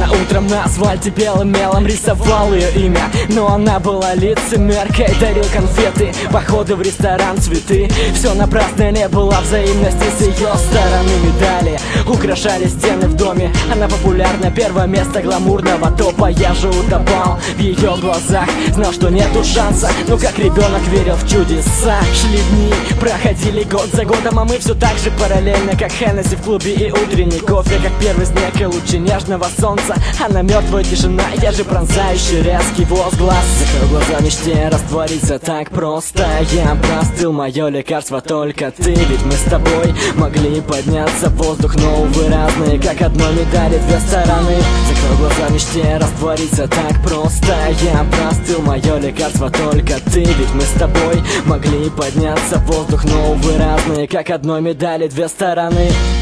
Рано утром на асфальте белым мелом рисовал ее имя, но она была лицемеркой. Дарил конфеты, походы в ресторан, цветы. Все напрасно, не было взаимности с ее стороны. Медали украшали стены в доме. Она популярна, первое место гламурного топа. Я же утопал в ее глазах, знал, что нету шанса, но как ребенок верил в чудеса. Шли дни, проходили год за годом, а мы все так же параллельно, как Хеннесси в клубе и утренний кофе, как первый снег и лучи нежного солнца. Она мертвая тишина, я же пронзающий резкий возглас. Закрыл глаза мечте раствориться так просто. Я простыл, мое лекарство только ты. Ведь мы с тобой могли подняться в воздух, но увы разные, как одной медали две стороны. Закрыл глаза мечте раствориться так просто. Я простыл, мое лекарство только ты. Ведь мы с тобой могли подняться в воздух, но увы разные, как одной медали две стороны.